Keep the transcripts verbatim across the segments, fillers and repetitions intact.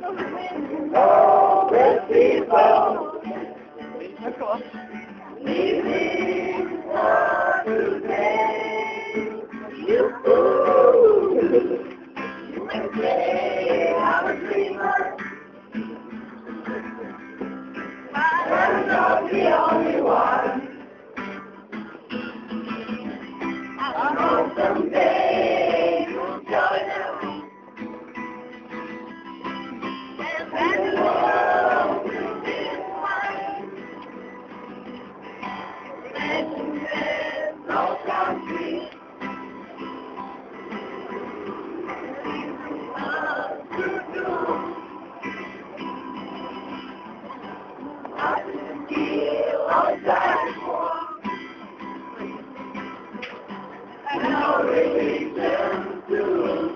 All the people leaving for today. You fool, you may say I'm a dreamer, but I'm not the only one. I know someday you'll join us, and then the world will be mine. Imagine there's no country to do. I can feel all that for. No religion to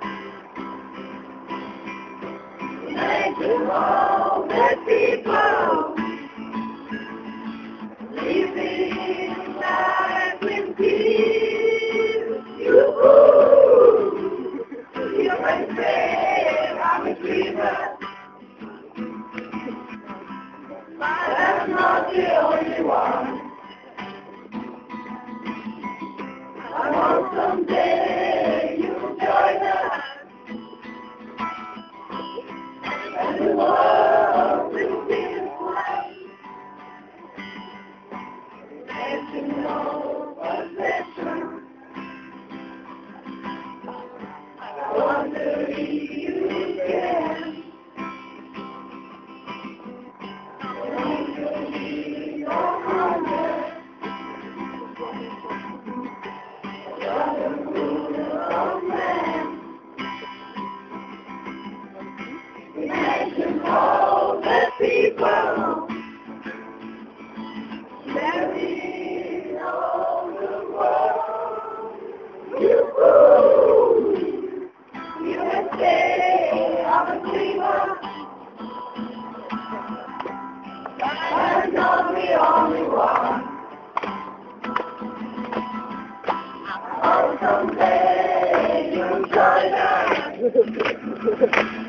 imagine all the people living life in peace. You, you can say I'm a dreamer, but I'm not the only one. I hope someday you'll join us, and the world will be bright. There's no possession. I wonder if you can. Won't you be no hunger? Imagine all the people living all the world. You fool, you can say I'm a dreamer, but I'm not the only one. Oh, someday you'll join us.